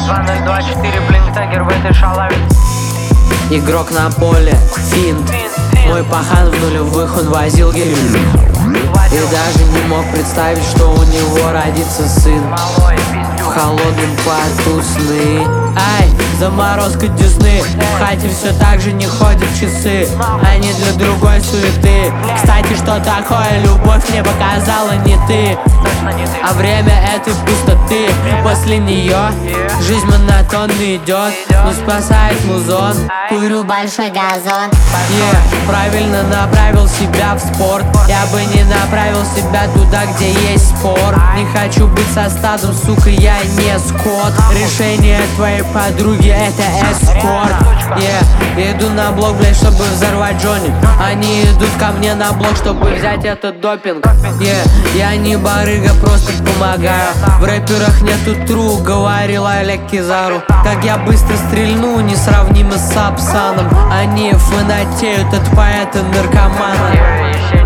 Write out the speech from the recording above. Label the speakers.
Speaker 1: 2024, блин, тагер в этой шалаве.
Speaker 2: Игрок на поле, финт. Мой пахан в нулевых, он возил гель. И даже не мог представить, что у него родится сын. В холодном поту сны. Ай, заморозка Десны. В хате все так же не ходят часы. Они для другой суеты. Кстати, что такое любовь мне показала не ты, а время этой пустоты. После нее жизнь монотонно идет, но спасает музон.
Speaker 3: Курю большой газон.
Speaker 2: Правильно направил себя в спорт. Я бы не направил себя туда, где есть спор. Не хочу быть со стадом, сука, я не скот. Решение твоей подруги — это эскорт. Иду на блок, блядь, чтобы взорвать Джонни. Они идут ко мне на блок, чтобы взять этот допинг. Я не барыга, просто помогаю. В рэперах нету тру, говорил Олег Кизару. Как я быстро стрельну, несравнимо с Апсаном. Они фанатеют от поэта-наркомана.